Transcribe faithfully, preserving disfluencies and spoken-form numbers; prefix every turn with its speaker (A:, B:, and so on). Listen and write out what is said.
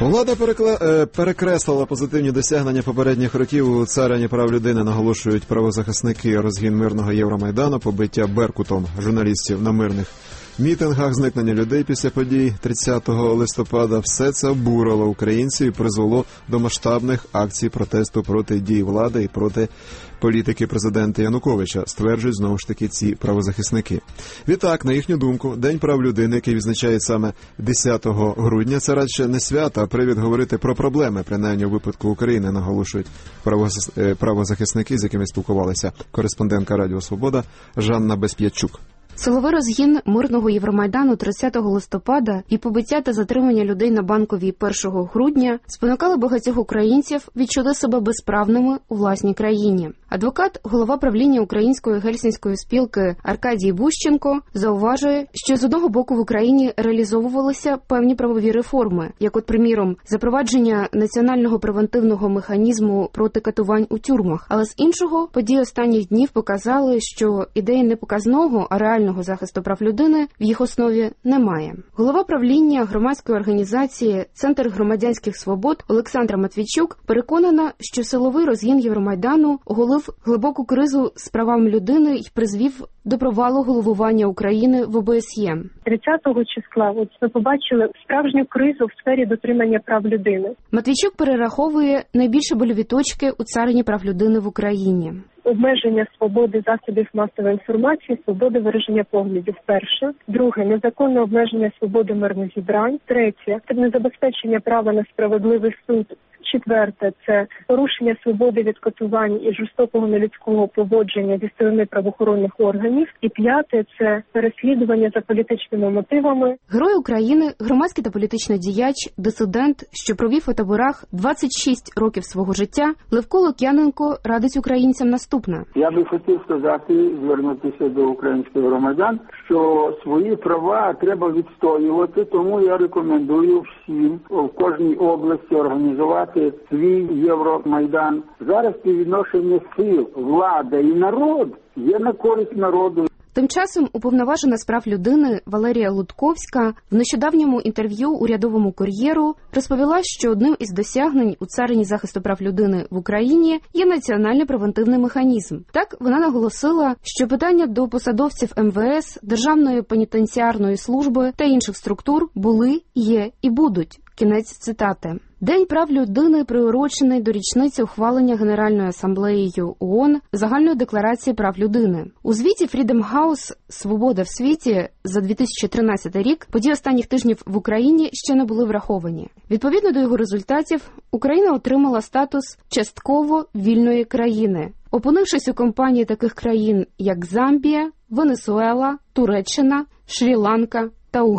A: Влада перекла... перекреслила позитивні досягнення попередніх років у царині прав людини, наголошують правозахисники. Розгін мирного Євромайдану, побиття беркутом журналістів на мирних мітингах, зникнення людей після подій тридцятого листопада – все це обурило українців і призвело до масштабних акцій протесту проти дій влади і проти політики президента Януковича, стверджують знову ж таки ці правозахисники. Відтак, на їхню думку, День прав людини, який відзначають саме десятого грудня, це радше не свято, а привід говорити про проблеми, принаймні у випадку України, наголошують правозахисники, з якими спілкувалися кореспондентка Радіо Свобода Жанна Безп'ятчук.
B: Силовий розгін мирного Євромайдану тридцятого листопада і побиття та затримання людей на Банковій першого грудня спонукали багатьох українців відчути себе безправними у власній країні. Адвокат, голова правління Української гельсінської спілки Аркадій Бущенко зауважує, що з одного боку в Україні реалізовувалися певні правові реформи, як от, приміром, запровадження національного превентивного механізму проти катувань у тюрмах, але з іншого, події останніх днів показали, що ідеї не показного, а реального захисту прав людини в їх основі немає. Голова правління громадської організації «Центр громадянських свобод» Олександра Матвійчук переконана, що силовий розгін Євромайдану оголив глибоку кризу з правами людини і призвів до провалу головування України в О Б С Є.
C: тридцятого числа от ми побачили справжню кризу в сфері дотримання прав людини.
B: Матвійчук перераховує найбільші больові точки у царині прав людини в Україні.
C: Обмеження свободи засобів масової інформації, свободи вираження поглядів – перше. Друге – незаконне обмеження свободи мирних зібрань. Третє – це незабезпечення права на справедливий суд. Четверте – це порушення свободи від катувань і жорстокого нелюдського поводження зі сторони правоохоронних органів. І п'яте – це переслідування за політичними мотивами.
B: Герой України, громадський та політичний діяч, дисидент, що провів у таборах двадцять шість років свого життя, Левко Лук'яненко радить українцям наступне.
D: Я би хотів сказати, звернутися до українських громадян, що свої права треба відстоювати, тому я рекомендую всім в кожній області організувати свій Євромайдан. Зараз співвідношення сил, влада і народ є на користь народу.
B: Тим часом уповноважена з прав людини Валерія Лутковська в нещодавньому інтерв'ю урядовому кур'єру розповіла, що одним із досягнень у царині захисту прав людини в Україні є національний превентивний механізм. Так, вона наголосила, що питання до посадовців Ем Ве Ес, Державної пенітенціарної служби та інших структур були, є і будуть. Кінець цитати. День прав людини приурочений до річниці ухвалення Генеральною асамблеєю О О Н Загальної декларації прав людини. У звіті Freedom House «Свобода в світі» за дві тисячі тринадцятий рік події останніх тижнів в Україні ще не були враховані. Відповідно до його результатів, Україна отримала статус частково вільної країни, опинившись у компанії таких країн, як Замбія, Венесуела, Туреччина, Шрі-Ланка та Уганда.